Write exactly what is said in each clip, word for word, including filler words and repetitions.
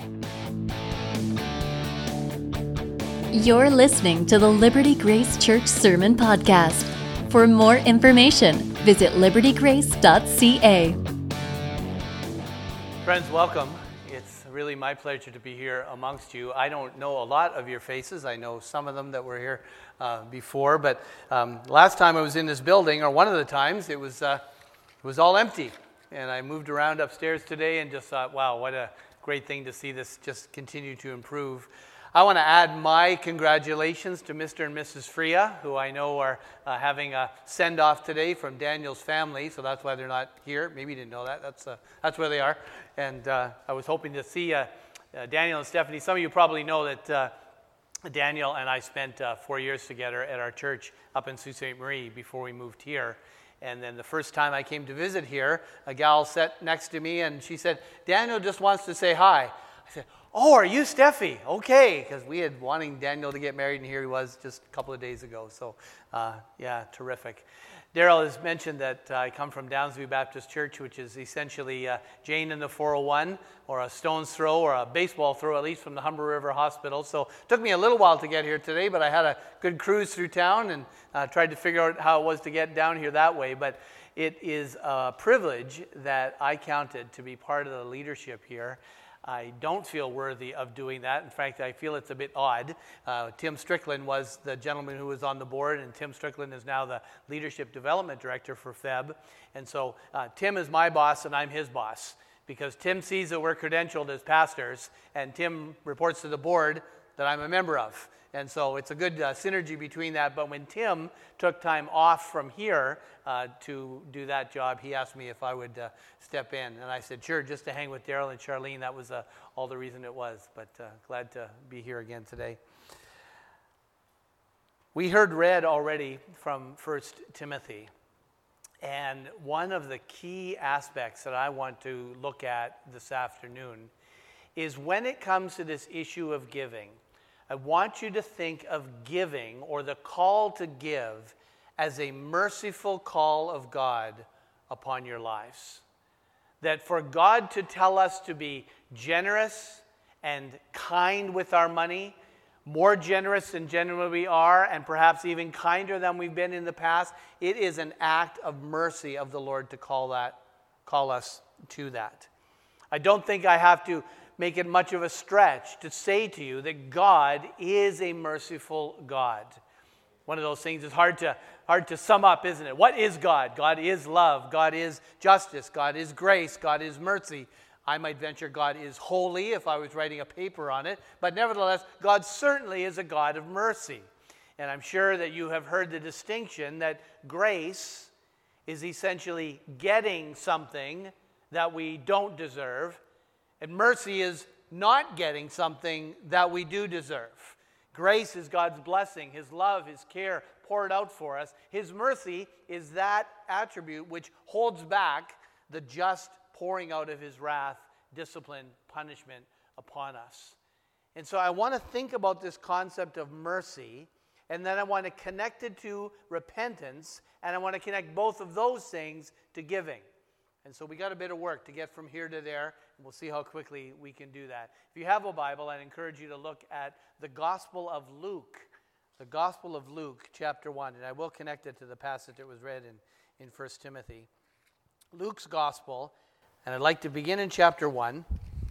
You're listening to the Liberty Grace Church Sermon Podcast. For more information, visit liberty grace dot c a. Friends, welcome. It's really my pleasure to be here amongst you. I don't know a lot of your faces. I know some of them that were here uh, before, but um, last time I was in this building, or one of the times, it was uh, it was all empty. And I moved around upstairs today and just thought, wow, what a great thing to see this just continue to improve. I want to add my congratulations to Mister and Missus Freya, who I know are uh, having a send-off today from Daniel's family, so that's why they're not here. Maybe you didn't know that. That's uh, that's where they are. And uh, I was hoping to see uh, uh, Daniel and Stephanie. Some of you probably know that uh, Daniel and I spent uh, four years together at our church up in Sault Ste. Marie before we moved here. And then the first time I came to visit here, a gal sat next to me, and she said, "Daniel just wants to say hi." I said, "Oh, are you Steffi?" Okay, because we had wanting Daniel to get married, and here he was just a couple of days ago. So, uh, yeah, terrific. Daryl has mentioned that uh, I come from Downsview Baptist Church, which is essentially uh, Jane and the four oh one, or a stone's throw, or a baseball throw, at least from the Humber River Hospital. So it took me a little while to get here today, but I had a good cruise through town and uh, tried to figure out how it was to get down here that way. But it is a privilege that I counted to be part of the leadership here. I don't feel worthy of doing that. In fact, I feel it's a bit odd. Uh, Tim Strickland was the gentleman who was on the board, and Tim Strickland is now the Leadership Development Director for F E B. And so uh, Tim is my boss, and I'm his boss, because Tim sees that we're credentialed as pastors, and Tim reports to the board that I'm a member of. And so it's a good uh, synergy between that. But when Tim took time off from here uh, to do that job, he asked me if I would uh, step in. And I said, sure, just to hang with Daryl and Charlene. That was uh, all the reason it was. But uh, glad to be here again today. We heard read already from First Timothy. And one of the key aspects that I want to look at this afternoon is when it comes to this issue of giving, I want you to think of giving, or the call to give, as a merciful call of God upon your lives. That for God to tell us to be generous and kind with our money, more generous than generally we are, and perhaps even kinder than we've been in the past, it is an act of mercy of the Lord to call that, call us to that. I don't think I have to make it much of a stretch to say to you that God is a merciful God. One of those things is hard to hard to sum up, isn't it? What is God? God is love. God is justice. God is grace. God is mercy. I might venture God is holy if I was writing a paper on it. But nevertheless, God certainly is a God of mercy. And I'm sure that you have heard the distinction that grace is essentially getting something that we don't deserve, and mercy is not getting something that we do deserve. Grace is God's blessing, His love, His care poured out for us. His mercy is that attribute which holds back the just pouring out of His wrath, discipline, punishment upon us. And so I want to think about this concept of mercy, and then I want to connect it to repentance, and I want to connect both of those things to giving. And so we got a bit of work to get from here to there, and we'll see how quickly we can do that. If you have a Bible, I'd encourage you to look at the Gospel of Luke, the Gospel of Luke, chapter one, and I will connect it to the passage that was read in, in First Timothy. Luke's Gospel, and I'd like to begin in chapter one.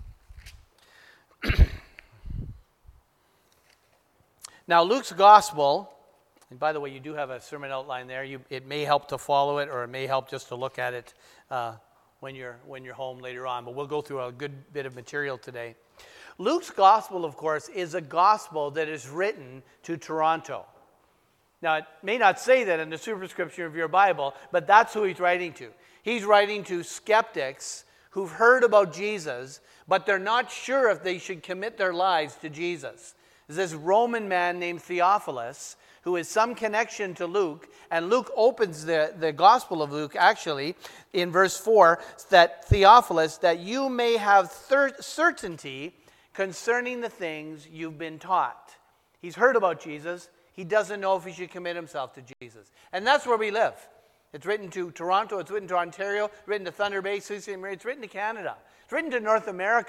Now, Luke's Gospel, and by the way, you do have a sermon outline there. You, it may help to follow it, or it may help just to look at it uh, when you're when you're home later on. But we'll go through a good bit of material today. Luke's gospel, of course, is a gospel that is written to Toronto. Now, it may not say that in the superscription of your Bible, but that's who he's writing to. He's writing to skeptics who've heard about Jesus, but they're not sure if they should commit their lives to Jesus. There's this Roman man named Theophilus who has some connection to Luke, and Luke opens the, the Gospel of Luke, actually, in verse four, that Theophilus, that you may have thir- certainty concerning the things you've been taught. He's heard about Jesus. He doesn't know if he should commit himself to Jesus. And that's where we live. It's written to Toronto, it's written to Ontario, written to Thunder Bay, Sault Ste. Marie, it's written to Canada. It's written to North America.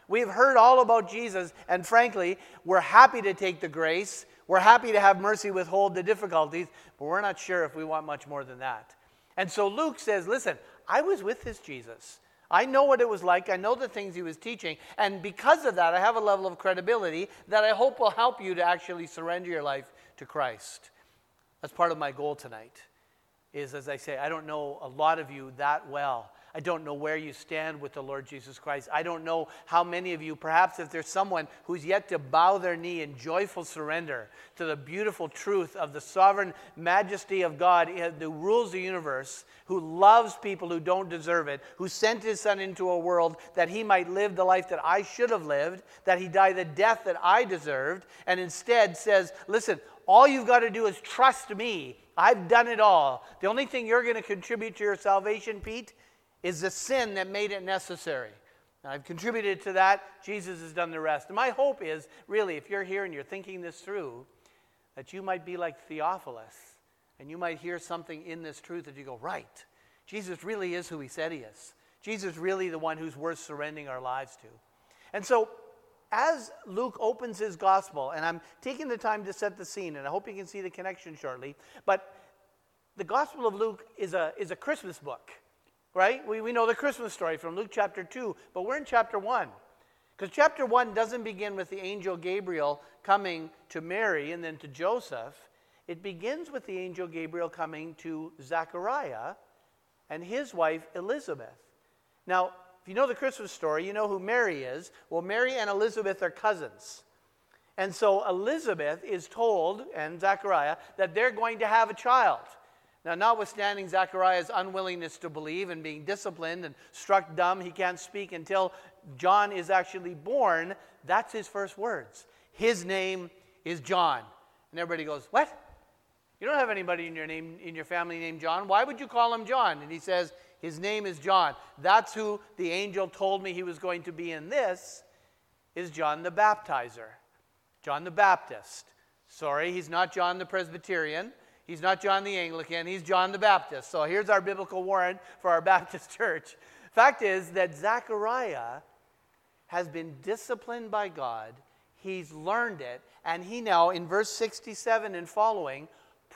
We've heard all about Jesus, and frankly, we're happy to take the grace. We're happy to have mercy withhold the difficulties, but we're not sure if we want much more than that. And so Luke says, listen, I was with this Jesus. I know what it was like. I know the things he was teaching. And because of that, I have a level of credibility that I hope will help you to actually surrender your life to Christ. That's part of my goal tonight, is, as I say, I don't know a lot of you that well. I don't know where you stand with the Lord Jesus Christ. I don't know how many of you, perhaps if there's someone who's yet to bow their knee in joyful surrender to the beautiful truth of the sovereign majesty of God who rules the universe, who loves people who don't deserve it, who sent his son into a world that he might live the life that I should have lived, that he died the death that I deserved, and instead says, listen, all you've got to do is trust me. I've done it all. The only thing you're going to contribute to your salvation, Pete, is the sin that made it necessary. Now, I've contributed to that. Jesus has done the rest. And my hope is, really, if you're here and you're thinking this through, that you might be like Theophilus, and you might hear something in this truth that you go, right, Jesus really is who he said he is. Jesus really the one who's worth surrendering our lives to. And so, as Luke opens his gospel, and I'm taking the time to set the scene, and I hope you can see the connection shortly, but the Gospel of Luke is a, is a Christmas book. Right? We, we know the Christmas story from Luke chapter two, but we're in chapter one. Because chapter one doesn't begin with the angel Gabriel coming to Mary and then to Joseph. It begins with the angel Gabriel coming to Zechariah and his wife Elizabeth. Now, if you know the Christmas story, you know who Mary is. Well, Mary and Elizabeth are cousins. And so Elizabeth is told, and Zechariah, that they're going to have a child. Now, notwithstanding Zechariah's unwillingness to believe and being disciplined and struck dumb, he can't speak until John is actually born, that's his first words. His name is John. And everybody goes, what? You don't have anybody in your name, in your family named John. Why would you call him John? And he says, his name is John. That's who the angel told me he was going to be in this, is John the Baptizer. John the Baptist. Sorry, he's not John the Presbyterian. He's not John the Anglican, he's John the Baptist. So here's our biblical warrant for our Baptist church. Fact is that Zechariah has been disciplined by God. He's learned it. And he now, in verse sixty-seven and following,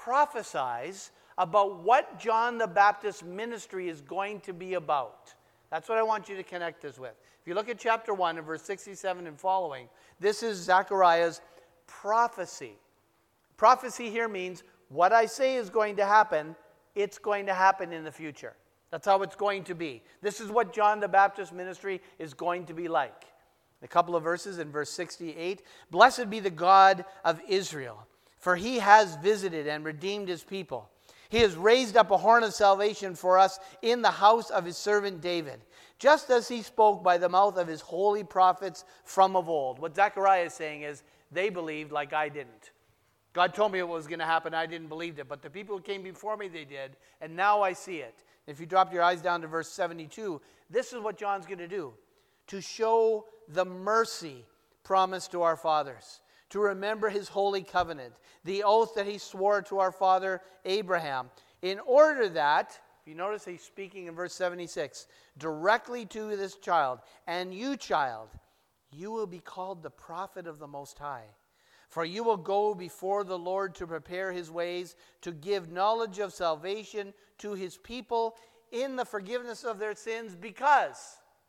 prophesies about what John the Baptist's ministry is going to be about. That's what I want you to connect this with. If you look at chapter one and verse sixty-seven and following, this is Zechariah's prophecy. Prophecy here means what I say is going to happen, it's going to happen in the future. That's how it's going to be. This is what John the Baptist's ministry is going to be like. A couple of verses in verse sixty-eight. Blessed be the God of Israel, for he has visited and redeemed his people. He has raised up a horn of salvation for us in the house of his servant David, just as he spoke by the mouth of his holy prophets from of old. What Zechariah is saying is, they believed like I didn't. God told me what was going to happen. I didn't believe it. But the people who came before me, they did. And now I see it. If you drop your eyes down to verse seventy-two, this is what John's going to do. To show the mercy promised to our fathers. To remember his holy covenant. The oath that he swore to our father Abraham. In order that, if you notice he's speaking in verse seventy-six, directly to this child. And you, child, you will be called the prophet of the Most High. For you will go before the Lord to prepare his ways, to give knowledge of salvation to his people in the forgiveness of their sins because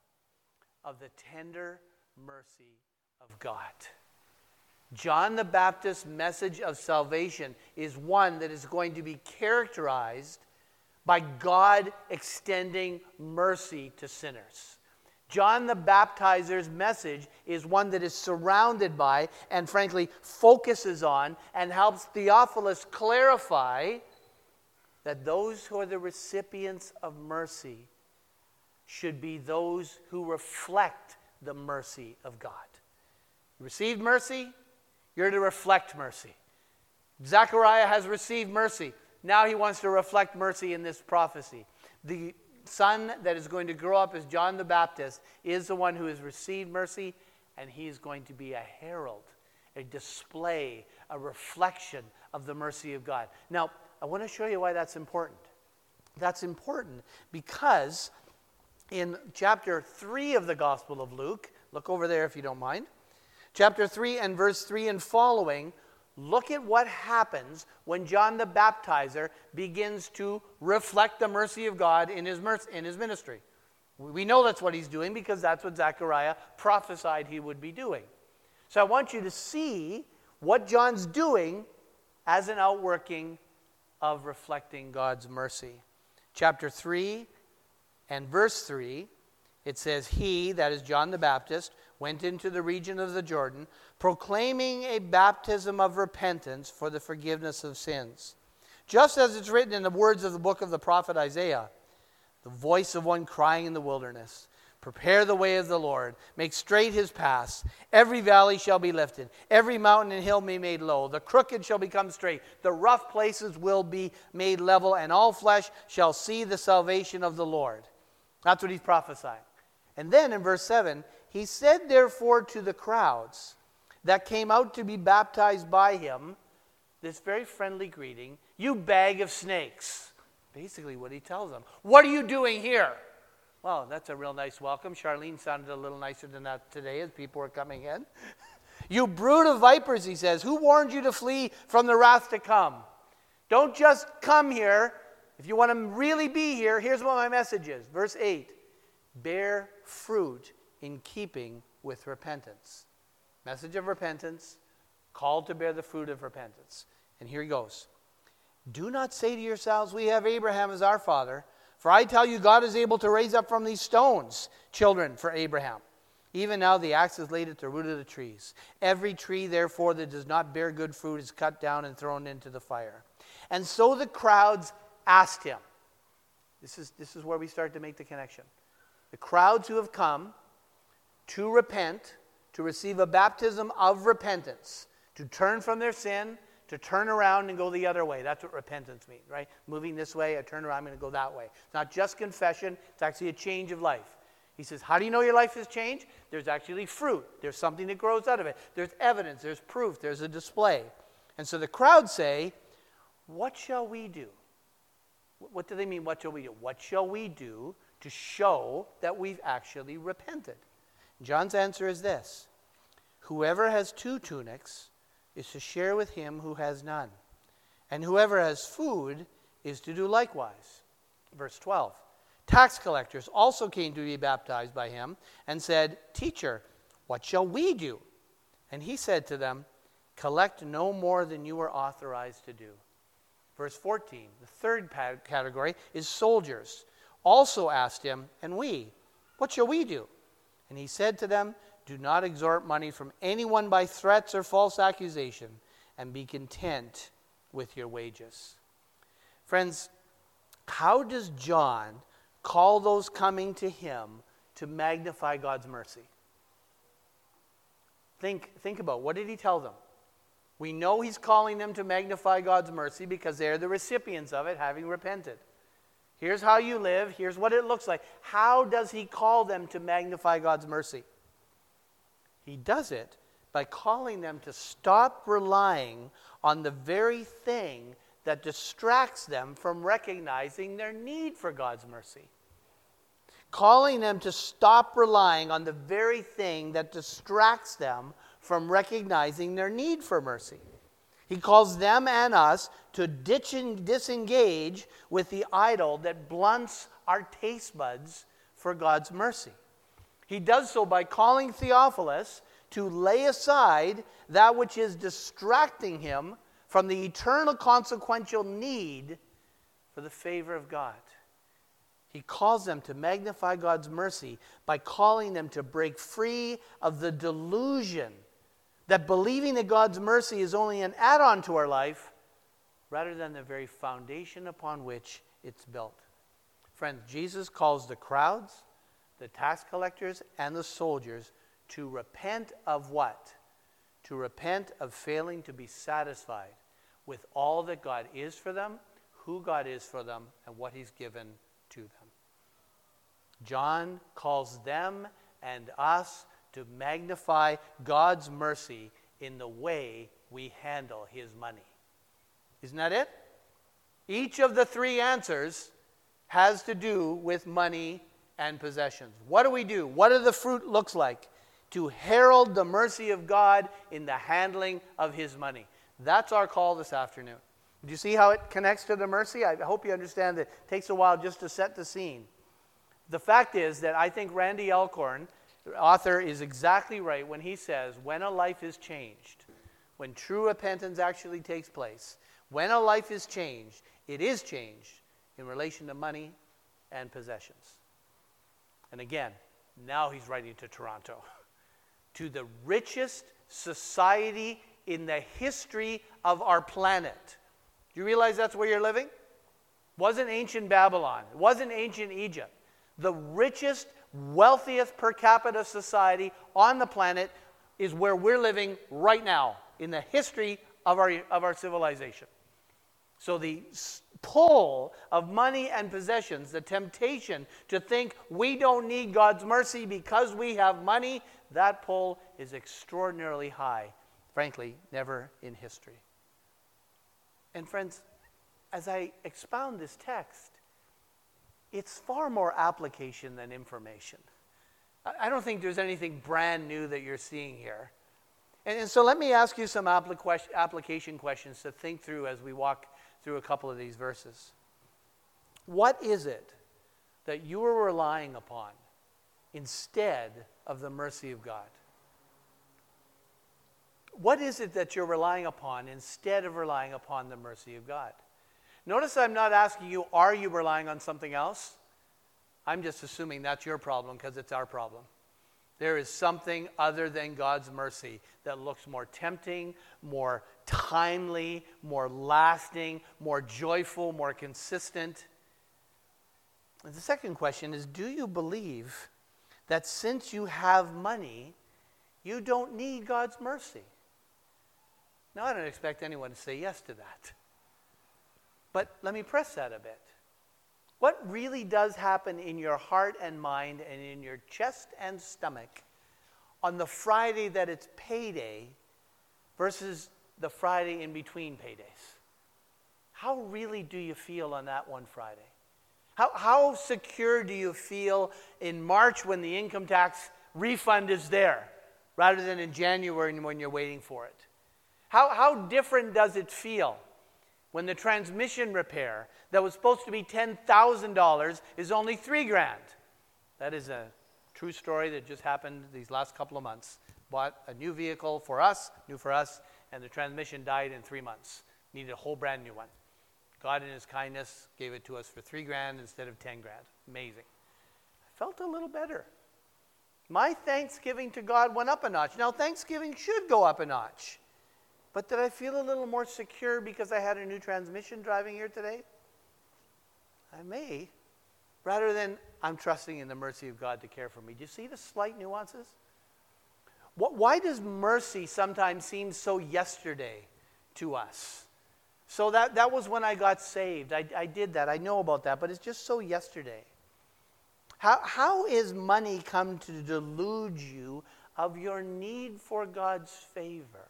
of the tender mercy of God. John the Baptist's message of salvation is one that is going to be characterized by God extending mercy to sinners. John the Baptizer's message is one that is surrounded by and frankly focuses on and helps Theophilus clarify that those who are the recipients of mercy should be those who reflect the mercy of God. You received mercy, you're to reflect mercy. Zechariah has received mercy. Now he wants to reflect mercy in this prophecy. The son that is going to grow up as John the Baptist is the one who has received mercy, and he is going to be a herald, a display, a reflection of the mercy of God. Now, I want to show you why that's important. That's important because in chapter three of the Gospel of Luke, Look over there if you don't mind. Chapter three and verse three and following, look at what happens when John the Baptizer begins to reflect the mercy of God in his, mercy, in his ministry. We know that's what he's doing because that's what Zechariah prophesied he would be doing. So I want you to see what John's doing as an outworking of reflecting God's mercy. Chapter three and verse three, it says, he, that is John the Baptist, went into the region of the Jordan, proclaiming a baptism of repentance for the forgiveness of sins. Just as it's written in the words of the book of the prophet Isaiah, the voice of one crying in the wilderness, prepare the way of the Lord, make straight his paths. Every valley shall be lifted, every mountain and hill be made low. The crooked shall become straight, the rough places will be made level, and all flesh shall see the salvation of the Lord. That's what he's prophesying. And then in verse seven, he said therefore to the crowds that came out to be baptized by him, this very friendly greeting, you bag of snakes. Basically what he tells them. What are you doing here? Well, that's a real nice welcome. Charlene sounded a little nicer than that today as people were coming in. You brood of vipers, he says, who warned you to flee from the wrath to come? Don't just come here. If you want to really be here, here's what my message is. Verse eight, bear fruit in keeping with repentance. Message of repentance, called to bear the fruit of repentance. And here he goes. Do not say to yourselves, we have Abraham as our father. For I tell you, God is able to raise up from these stones children for Abraham. Even now the axe is laid at the root of the trees. Every tree, therefore, that does not bear good fruit is cut down and thrown into the fire. And so the crowds asked him. This is, this is where we start to make the connection. The crowds who have come to repent, to receive a baptism of repentance, to turn from their sin, to turn around and go the other way. That's what repentance means, right? Moving this way, I turn around, I'm going to go that way. It's not just confession, it's actually a change of life. He says, how do you know your life has changed? There's actually fruit. There's something that grows out of it. There's evidence, there's proof, there's a display. And so the crowd say, what shall we do? What do they mean, what shall we do? What shall we do to show that we've actually repented? John's answer is this. Whoever has two tunics is to share with him who has none. And whoever has food is to do likewise. Verse twelve. Tax collectors also came to be baptized by him and said, Teacher, what shall we do? And he said to them, collect no more than you are authorized to do. Verse fourteen, the third category is soldiers. Also asked him, and we, what shall we do? And he said to them, do not extort money from anyone by threats or false accusation, and be content with your wages. Friends, how does John call those coming to him to magnify God's mercy? Think, think about, what did he tell them? We know he's calling them to magnify God's mercy because they're the recipients of it, having repented. Here's how you live. Here's what it looks like. How does he call them to magnify God's mercy? He does it by calling them to stop relying on the very thing that distracts them from recognizing their need for God's mercy. Calling them to stop relying on the very thing that distracts them from recognizing their need for mercy. He calls them and us to ditch and disengage with the idol that blunts our taste buds for God's mercy. He does so by calling Theophilus to lay aside that which is distracting him from the eternal consequential need for the favor of God. He calls them to magnify God's mercy by calling them to break free of the delusion that believing that God's mercy is only an add-on to our life rather than the very foundation upon which it's built. Friends, Jesus calls the crowds, the tax collectors, and the soldiers to repent of what? To repent of failing to be satisfied with all that God is for them, who God is for them, and what he's given to them. John calls them and us to magnify God's mercy in the way we handle his money. Isn't that it? Each of the three answers has to do with money and possessions. What do we do? What do the fruit looks like? to herald the mercy of God in the handling of his money. That's our call this afternoon. Do you see how it connects to the mercy? I hope you understand that it takes a while just to set the scene. The fact is that I think Randy Alcorn, the author, is exactly right when he says, when a life is changed, when true repentance actually takes place, when a life is changed, it is changed in relation to money and possessions. And again, now he's writing to Toronto, to the richest society in the history of our planet. Do you realize that's where you're living? It wasn't ancient Babylon. It wasn't ancient Egypt. The richest, wealthiest per capita society on the planet is where we're living right now in the history of our, of our civilization. So the pull of money and possessions, the temptation to think we don't need God's mercy because we have money, that pull is extraordinarily high. Frankly, never in history. And friends, as I expound this text, it's far more application than information. I don't think there's anything brand new that you're seeing here. And, and so let me ask you some applica- application questions to think through as we walk through a couple of these verses. What is it that you are relying upon instead of the mercy of God? What is it that you're relying upon instead of relying upon the mercy of God? Notice I'm not asking you, are you relying on something else? I'm just assuming that's your problem because it's our problem. There is something other than God's mercy that looks more tempting, more timely, more lasting, more joyful, more consistent. And the second question is, do you believe that since you have money, you don't need God's mercy? Now, I don't expect anyone to say yes to that. But let me press that a bit. What really does happen in your heart and mind and in your chest and stomach on the Friday that it's payday versus the Friday in between paydays? How really do you feel on that one Friday? How, how secure do you feel in March when the income tax refund is there rather than in January when you're waiting for it? How, how different does it feel when the transmission repair that was supposed to be ten thousand dollars is only three grand? That is a true story that just happened these last couple of months. Bought a new vehicle for us, new for us, and the transmission died in three months. Needed a whole brand new one. God in his kindness gave it to us for three grand instead of ten grand. Amazing. I felt a little better. My thanksgiving to God went up a notch. Now, thanksgiving should go up a notch. But did I feel a little more secure because I had a new transmission driving here today? I may. Rather than I'm trusting in the mercy of God to care for me. Do you see the slight nuances? What, why does mercy sometimes seem so yesterday to us? So that, that was when I got saved. I, I did that. I know about that. But it's just so yesterday. How, how is money come to delude you of your need for God's favor?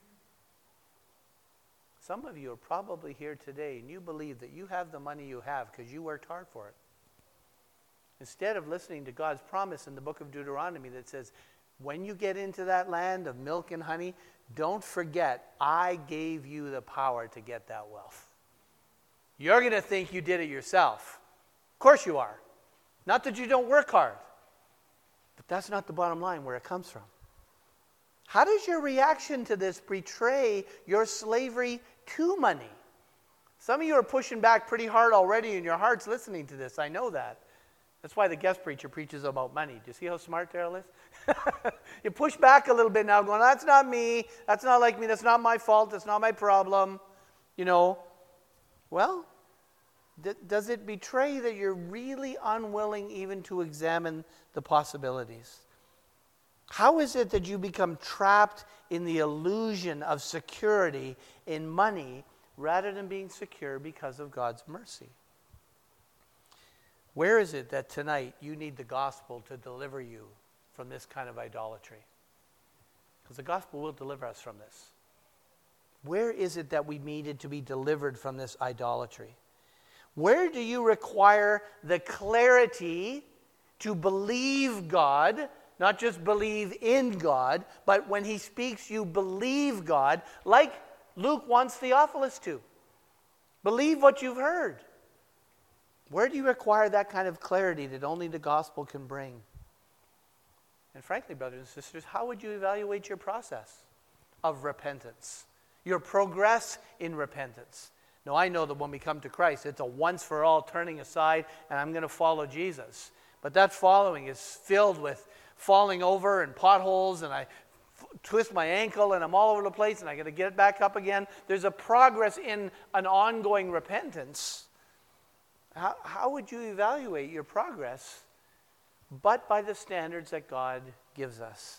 Some of you are probably here today and you believe that you have the money you have because you worked hard for it. Instead of listening to God's promise in the book of Deuteronomy that says, when you get into that land of milk and honey, don't forget, I gave you the power to get that wealth. You're going to think you did it yourself. Of course you are. Not that you don't work hard. But that's not the bottom line where it comes from. How does your reaction to this betray your slavery to money? Some of you are pushing back pretty hard already in your hearts listening to this. I know that. That's why the guest preacher preaches about money. Do you see how smart Daryl is? You push back a little bit now going, that's not me. That's not like me. That's not my fault. That's not my problem. You know, well, d- does it betray that you're really unwilling even to examine the possibilities? How is it that you become trapped in the illusion of security in money rather than being secure because of God's mercy? Where is it that tonight you need the gospel to deliver you from this kind of idolatry? Because the gospel will deliver us from this. Where is it that we needed to be delivered from this idolatry? Where do you require the clarity to believe God Not just believe in God, but when he speaks, you believe God, like Luke wants Theophilus to. Believe what you've heard. Where do you acquire that kind of clarity that only the gospel can bring? And frankly, brothers and sisters, how would you evaluate your process of repentance? Your progress in repentance? Now, I know that when we come to Christ, it's a once-for-all turning aside, and I'm going to follow Jesus. But that following is filled with falling over and potholes, and I f- twist my ankle, and I'm all over the place, and I got to get it back up again. There's a progress in an ongoing repentance. How, how would you evaluate your progress? But by the standards that God gives us.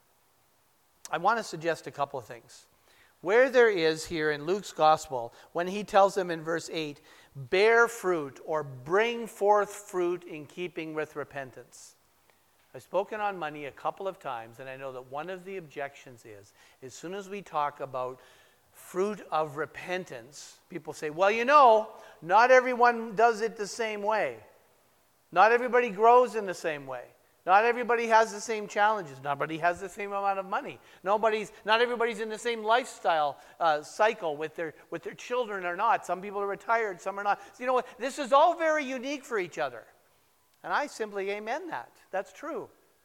I want to suggest a couple of things. Where there is here in Luke's gospel, when he tells them in verse eight, bear fruit or bring forth fruit in keeping with repentance. I've spoken on money a couple of times, and I know that one of the objections is, as soon as we talk about fruit of repentance, people say, well, you know, not everyone does it the same way. Not everybody grows in the same way. Not everybody has the same challenges. Nobody has the same amount of money. Nobody's, not everybody's in the same lifestyle uh, cycle with their, with their children or not. Some people are retired, some are not. So you know what? This is all very unique for each other. And I simply amen that. That's true.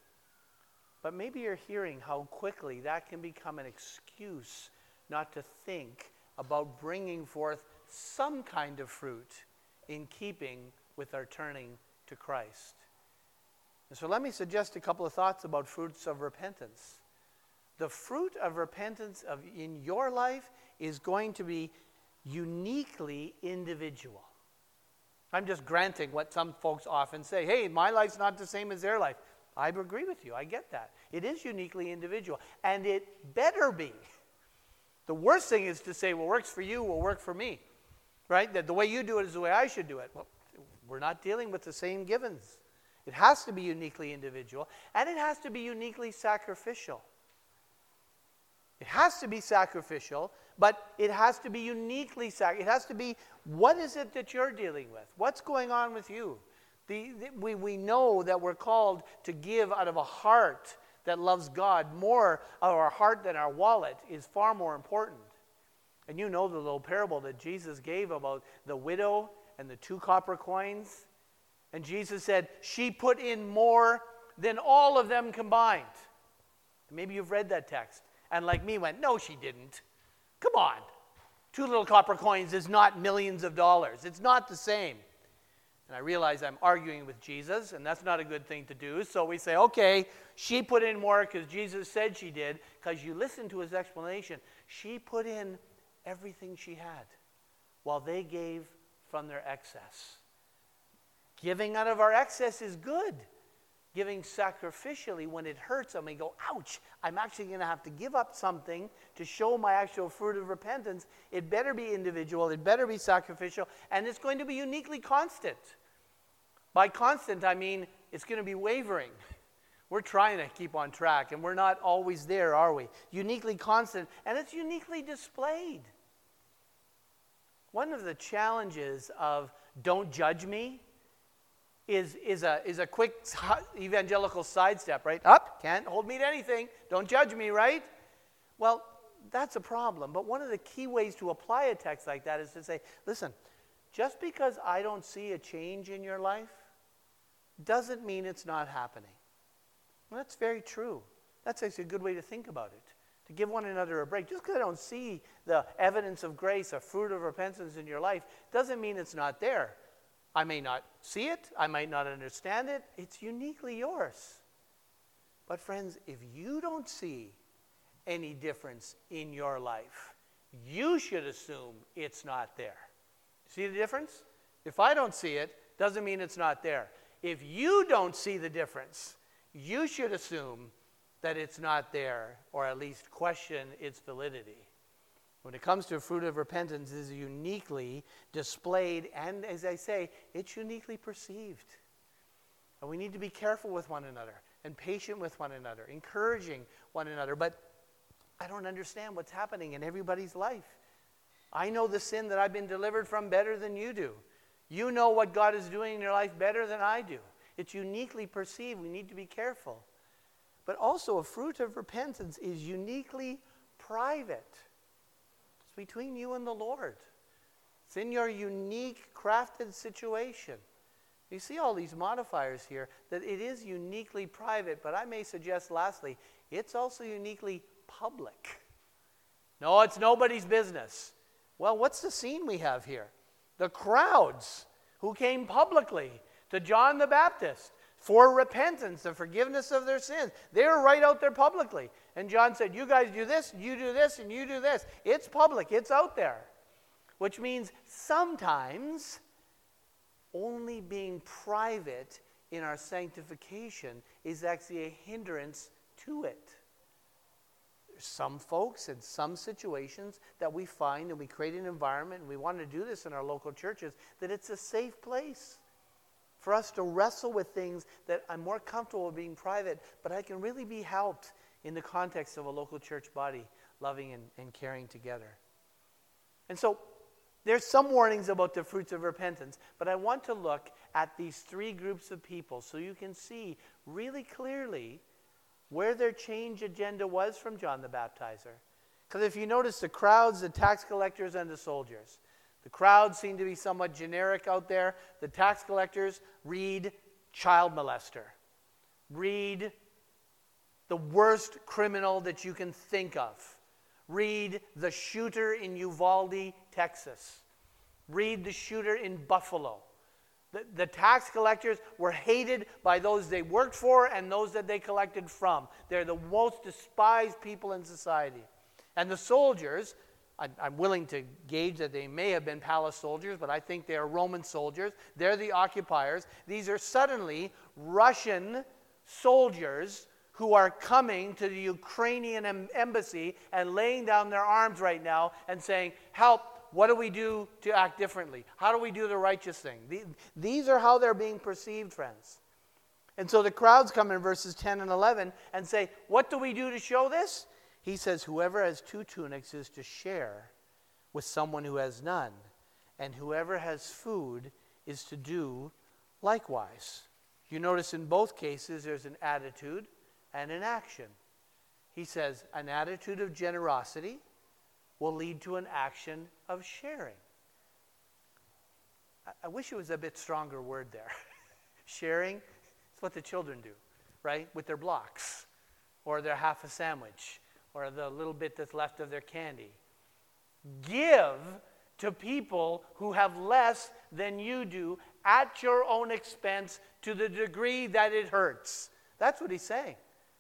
But maybe you're hearing how quickly that can become an excuse not to think about bringing forth some kind of fruit in keeping with our turning to Christ. And so let me suggest a couple of thoughts about fruits of repentance. The fruit of repentance of, in your life is going to be uniquely individual. I'm just granting what some folks often say. Hey, my life's not the same as their life. I agree with you. I get that. It is uniquely individual. And it better be. The worst thing is to say, what works for you will work for me. Right? That the way you do it is the way I should do it. Well, we're not dealing with the same givens. It has to be uniquely individual, and it has to be uniquely sacrificial. It has to be sacrificial, but it has to be uniquely sacrificial. It has to be, what is it that you're dealing with? What's going on with you? The, the, we, we know that we're called to give out of a heart that loves God. More of our heart than our wallet is far more important. And you know the little parable that Jesus gave about the widow and the two copper coins. And Jesus said, she put in more than all of them combined. Maybe you've read that text. And like me went, no, she didn't. Come on. Two little copper coins is not millions of dollars. It's not the same. And I realize I'm arguing with Jesus, and that's not a good thing to do. So we say, okay, she put in more because Jesus said she did. Because you listen to his explanation. She put in everything she had while they gave from their excess. Giving out of our excess is good. Giving sacrificially when it hurts and we go, ouch, I'm actually going to have to give up something to show my actual fruit of repentance. It better be individual, it better be sacrificial, and it's going to be uniquely constant. By constant, I mean it's going to be wavering. We're trying to keep on track, and we're not always there, are we? Uniquely constant, and it's uniquely displayed. One of the challenges of don't judge me is, is, a, is a quick evangelical sidestep, right? Up, can't hold me to anything. Don't judge me, right? Well, that's a problem. But one of the key ways to apply a text like that is to say, listen, just because I don't see a change in your life doesn't mean it's not happening. Well, that's very true. That's actually a good way to think about it. To give one another a break. Just because I don't see the evidence of grace, a fruit of repentance in your life, doesn't mean it's not there. I may not see it. I might not understand it. It's uniquely yours. But friends, if you don't see any difference in your life, you should assume it's not there. See the difference? If I don't see it, doesn't mean it's not there. If you don't see the difference, you should assume that it's not there, or at least question its validity. When it comes to fruit of repentance, it is uniquely displayed, and as I say, it's uniquely perceived. And we need to be careful with one another, and patient with one another, encouraging one another. But I don't understand what's happening in everybody's life. I know the sin that I've been delivered from better than you do. You know what God is doing in your life better than I do. It's uniquely perceived. We need to be careful. But also a fruit of repentance is uniquely private. It's between you and the Lord. It's in your unique, crafted situation. You see all these modifiers here, that it is uniquely private, but I may suggest lastly, it's also uniquely public. No, it's nobody's business. Well, what's the scene we have here? The crowds who came publicly to John the Baptist for repentance, the forgiveness of their sins. They were right out there publicly. And John said, you guys do this, you do this, and you do this. It's public, it's out there. Which means sometimes only being private in our sanctification is actually a hindrance to it. There's some folks in some situations that we find, and we create an environment, and we want to do this in our local churches, that it's a safe place for us to wrestle with things that I'm more comfortable with being private, but I can really be helped in the context of a local church body, loving and, and caring together. And so there's some warnings about the fruits of repentance, but I want to look at these three groups of people so you can see really clearly where their change agenda was from John the Baptizer. Because if you notice the crowds, the tax collectors, and the soldiers, the crowds seem to be somewhat generic out there. The tax collectors read child molester. Read the worst criminal that you can think of. Read the shooter in Uvalde, Texas. Read the shooter in Buffalo. The, the tax collectors were hated by those they worked for and those that they collected from. They're the most despised people in society. And the soldiers, I'm willing to gauge that they may have been palace soldiers, but I think they are Roman soldiers. They're the occupiers. These are suddenly Russian soldiers who are coming to the Ukrainian em- embassy and laying down their arms right now and saying, help, what do we do to act differently? How do we do the righteous thing? The- these are how they're being perceived, friends. And so the crowds come in verses ten and eleven and say, what do we do to show this? He says, whoever has two tunics is to share with someone who has none, and whoever has food is to do likewise. You notice in both cases there's an attitude and an action. He says an attitude of generosity will lead to an action of sharing. I, I wish it was a bit stronger word there. Sharing, it's what the children do, right? With their blocks, or their half a sandwich, or the little bit that's left of their candy. Give to people who have less than you do at your own expense to the degree that it hurts. That's what he's saying.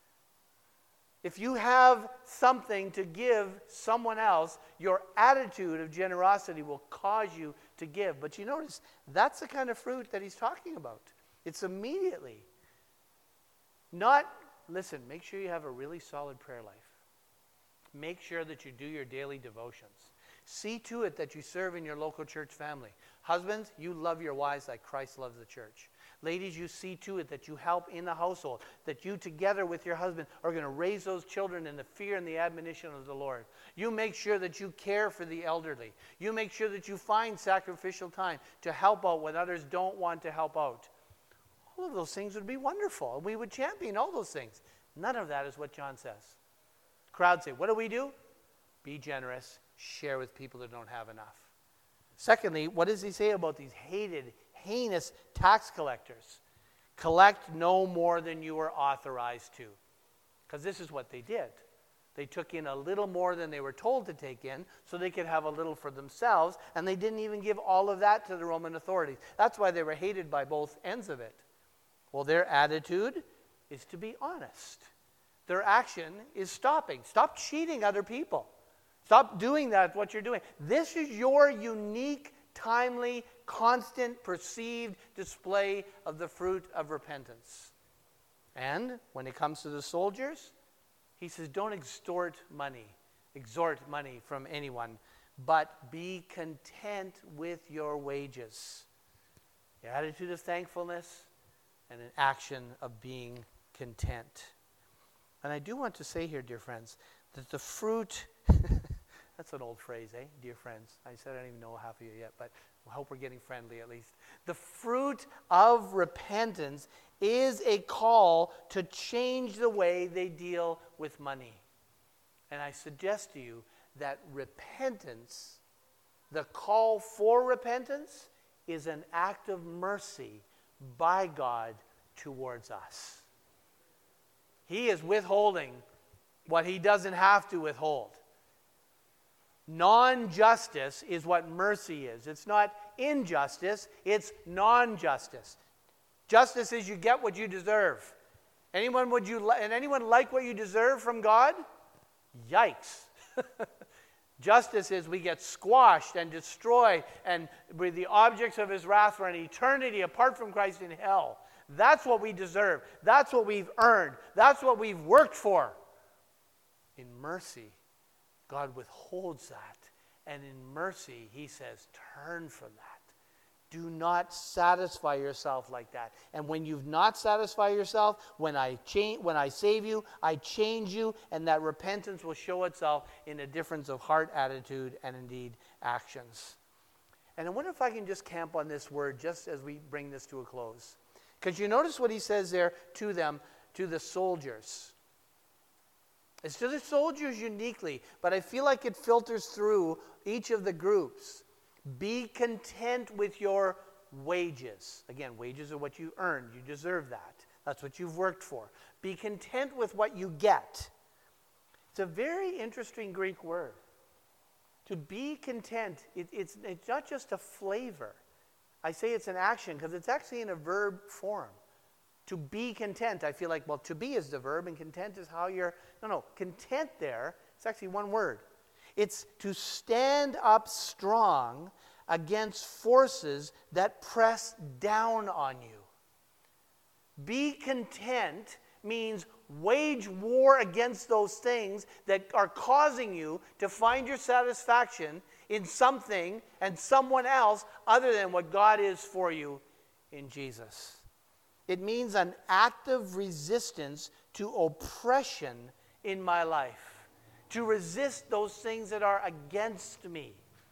If you have something to give someone else, your attitude of generosity will cause you to give. But you notice, that's the kind of fruit that he's talking about. It's immediately. Not, listen, make sure you have a really solid prayer life. Make sure that you do your daily devotions. See to it that you serve in your local church family. Husbands, you love your wives like Christ loves the church. Ladies, you see to it that you help in the household, that you together with your husband are going to raise those children in the fear and the admonition of the Lord. You make sure that you care for the elderly. You make sure that you find sacrificial time to help out when others don't want to help out. All of those things would be wonderful, and we would champion all those things. None of that is what John says. Crowd say, what do we do? Be generous, share with people that don't have enough. Secondly, what does he say about these hated, heinous tax collectors? Collect no more than you are authorized to. Because this is what they did. They took in a little more than they were told to take in so they could have a little for themselves, and they didn't even give all of that to the Roman authorities. That's why they were hated by both ends of it. Well, their attitude is to be honest. Their action is stopping. Stop cheating other people. Stop doing that, what you're doing. This is your unique, timely, constant, perceived display of the fruit of repentance. And when it comes to the soldiers, he says, don't extort money, extort money from anyone, but be content with your wages. The attitude of thankfulness and an action of being content. And I do want to say here, dear friends, that the fruit That's an old phrase, eh? Dear friends. I said I don't even know half of you yet, but I hope we're getting friendly at least. The fruit of repentance is a call to change the way they deal with money. And I suggest to you that repentance, the call for repentance, is an act of mercy by God towards us. He is withholding what he doesn't have to withhold. Non-justice is what mercy is. It's not injustice, it's non-justice. Justice is you get what you deserve. Anyone would you li- and anyone like what you deserve from God? Yikes. Justice is we get squashed and destroyed and we're the objects of his wrath for an eternity apart from Christ in hell. That's what we deserve. That's what we've earned. That's what we've worked for. In mercy, God withholds that. And in mercy, he says, turn from that. Do not satisfy yourself like that. And when you've not satisfied yourself, when I change, when I save you, I change you, and that repentance will show itself in a difference of heart, attitude, and indeed actions. And I wonder if I can just camp on this word just as we bring this to a close. Because you notice what he says there to them, to the soldiers. It's to the soldiers uniquely, but I feel like it filters through each of the groups. Be content with your wages. Again, wages are what you earned. You deserve that. That's what you've worked for. Be content with what you get. It's a very interesting Greek word. To be content, it, it's, it's not just a flavor. I say it's an action because it's actually in a verb form. To be content, I feel like, well, to be is the verb and content is how you're, no, no, content there, it's actually one word. It's to stand up strong against forces that press down on you. Be content means wage war against those things that are causing you to find your satisfaction in something and someone else other than what God is for you in Jesus. It means an active resistance to oppression in my life. To resist those things that are against me.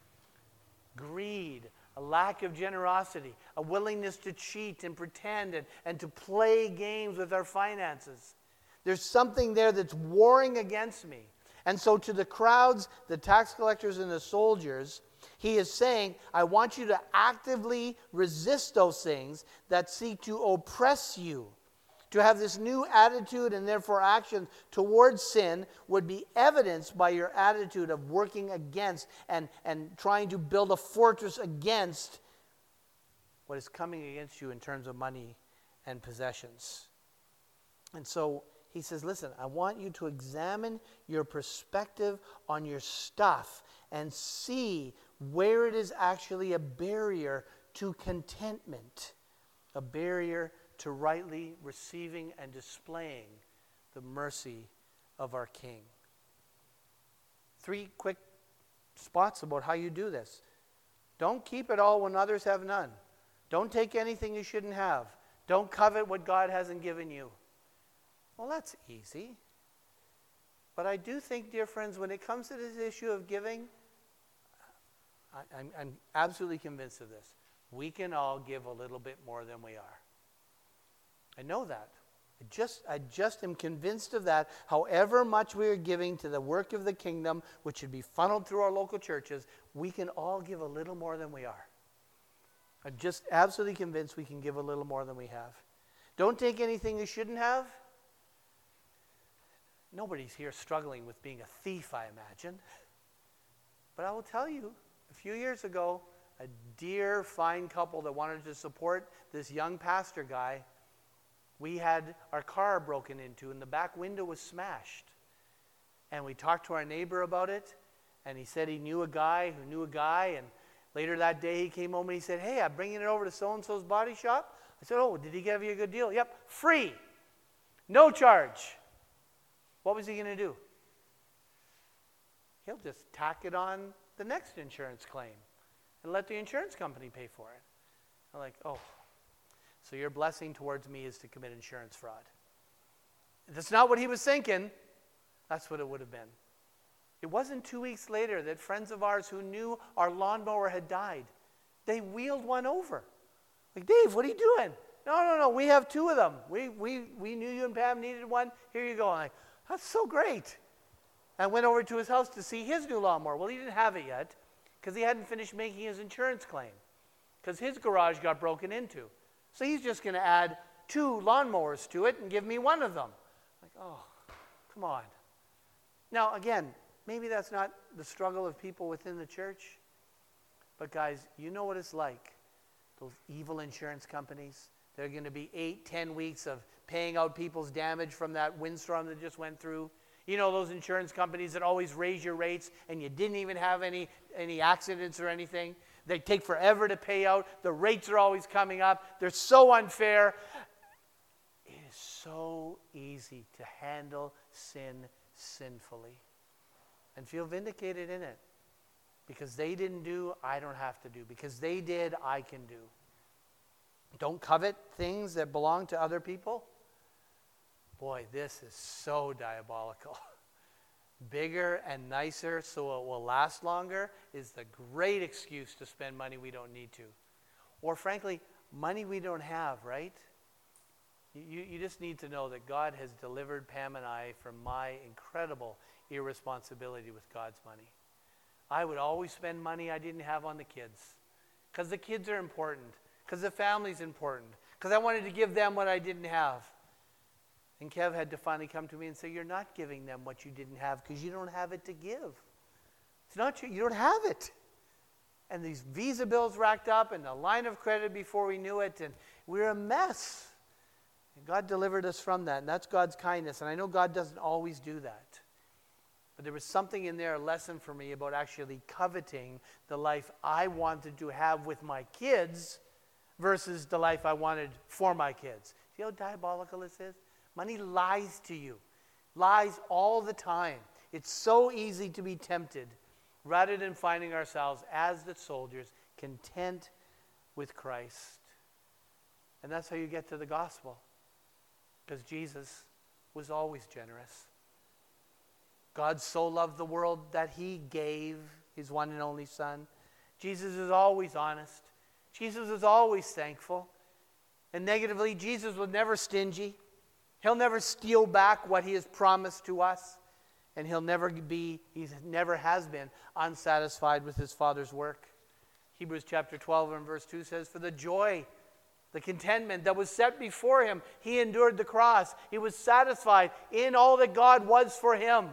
Greed, a lack of generosity, a willingness to cheat and pretend and, and to play games with our finances. There's something there that's warring against me. And so to the crowds, the tax collectors and the soldiers, he is saying, I want you to actively resist those things that seek to oppress you. To have this new attitude and therefore action towards sin would be evidenced by your attitude of working against and, and trying to build a fortress against what is coming against you in terms of money and possessions. And so he says, listen, I want you to examine your perspective on your stuff and see where it is actually a barrier to contentment, a barrier to rightly receiving and displaying the mercy of our King. Three quick spots about how you do this. Don't keep it all when others have none. Don't take anything you shouldn't have. Don't covet what God hasn't given you. Well, that's easy. But I do think, dear friends, when it comes to this issue of giving, I, I'm, I'm absolutely convinced of this. We can all give a little bit more than we are. I know that. I just, I just am convinced of that. However much we are giving to the work of the kingdom, which should be funneled through our local churches, we can all give a little more than we are. I'm just absolutely convinced we can give a little more than we have. Don't take anything you shouldn't have. Nobody's here struggling with being a thief, I imagine. But I will tell you, a few years ago, a dear, fine couple that wanted to support this young pastor guy, we had our car broken into and the back window was smashed. And we talked to our neighbor about it, and he said he knew a guy who knew a guy, and later that day he came home and he said, hey, I'm bringing it over to so-and-so's body shop. I said, oh, did he give you a good deal? Yep, free, no charge. What was he going to do? He'll just tack it on the next insurance claim and let the insurance company pay for it. I'm like, oh, so your blessing towards me is to commit insurance fraud. That's not what he was thinking. That's what it would have been. It wasn't two weeks later that friends of ours who knew our lawnmower had died, they wheeled one over. Like, Dave, what are you doing? No, no, no, we have two of them. We, we, we knew you and Pam needed one. Here you go. I'm like, that's so great. I went over to his house to see his new lawnmower. Well, he didn't have it yet because he hadn't finished making his insurance claim because his garage got broken into. So he's just going to add two lawnmowers to it and give me one of them. Like, oh, come on. Now, again, maybe that's not the struggle of people within the church. But guys, you know what it's like. Those evil insurance companies. They're going to be eight, ten weeks of paying out people's damage from that windstorm that just went through. You know those insurance companies that always raise your rates and you didn't even have any, any accidents or anything. They take forever to pay out. The rates are always coming up. They're so unfair. It is so easy to handle sin sinfully and feel vindicated in it. Because they didn't do, I don't have to do. Because they did, I can do. Don't covet things that belong to other people. Boy, this is so diabolical. Bigger and nicer so it will last longer is the great excuse to spend money we don't need to. Or frankly, money we don't have, right? You, you just need to know that God has delivered Pam and I from my incredible irresponsibility with God's money. I would always spend money I didn't have on the kids because the kids are important, because the family's important, because I wanted to give them what I didn't have. And Kev had to finally come to me and say, you're not giving them what you didn't have because you don't have it to give. It's not true. You don't have it. And these Visa bills racked up and the line of credit before we knew it, and we were a mess. And God delivered us from that, and that's God's kindness. And I know God doesn't always do that. But there was something in there, a lesson for me about actually coveting the life I wanted to have with my kids versus the life I wanted for my kids. See how diabolical this is? Money lies to you. Lies all the time. It's so easy to be tempted rather than finding ourselves as the soldiers content with Christ. And that's how you get to the gospel. Because Jesus was always generous. God so loved the world that he gave his one and only Son. Jesus is always honest. Jesus is always thankful. And negatively, Jesus was never stingy. He'll never steal back what he has promised to us. And he'll never be, he never has been, unsatisfied with his Father's work. Hebrews chapter twelve and verse two says, for the joy, the contentment that was set before him, he endured the cross. He was satisfied in all that God was for him.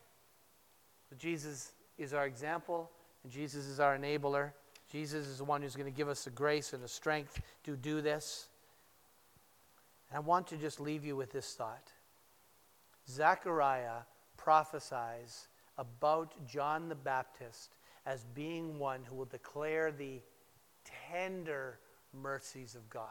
But Jesus is our example, and Jesus is our enabler. Jesus is the one who's going to give us the grace and the strength to do this. And I want to just leave you with this thought. Zechariah prophesies about John the Baptist as being one who will declare the tender mercies of God.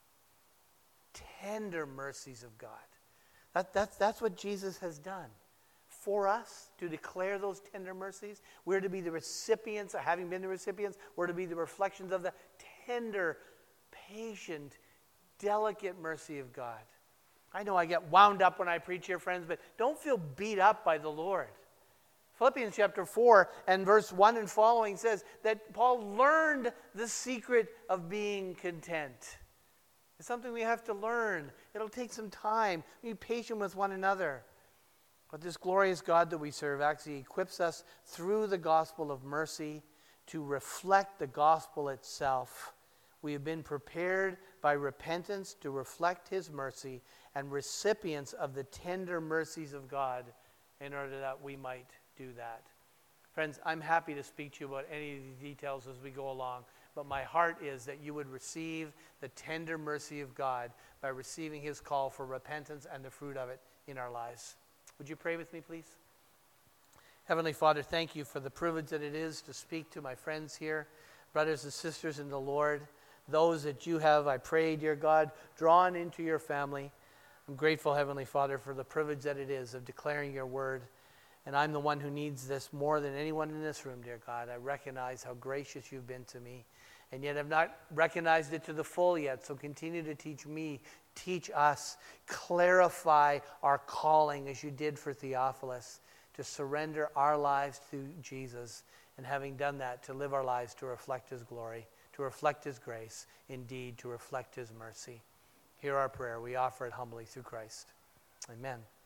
Tender mercies of God. That, that's, that's what Jesus has done. For us to declare those tender mercies, we're to be the recipients, having been the recipients, we're to be the reflections of the tender, patient, delicate mercy of God. I know I get wound up when I preach here, friends, but don't feel beat up by the Lord. Philippians chapter four and verse one and following says that Paul learned the secret of being content. It's something we have to learn. It'll take some time. Be patient with one another. But this glorious God that we serve actually equips us through the gospel of mercy to reflect the gospel itself. We have been prepared by repentance to reflect his mercy and recipients of the tender mercies of God in order that we might do that. Friends, I'm happy to speak to you about any of the details as we go along, but my heart is that you would receive the tender mercy of God by receiving his call for repentance and the fruit of it in our lives. Would you pray with me, please? Heavenly Father, thank you for the privilege that it is to speak to my friends here, brothers and sisters in the Lord, those that you have, I pray, dear God, drawn into your family. I'm grateful, Heavenly Father, for the privilege that it is of declaring your word. And I'm the one who needs this more than anyone in this room, dear God. I recognize how gracious you've been to me. And yet I've not recognized it to the full yet. So continue to teach me, teach us, clarify our calling as you did for Theophilus. to surrender our lives to Jesus, and having done that, to live our lives to reflect his glory, to reflect his grace, indeed to reflect his mercy. Hear our prayer. We offer it humbly through Christ. Amen.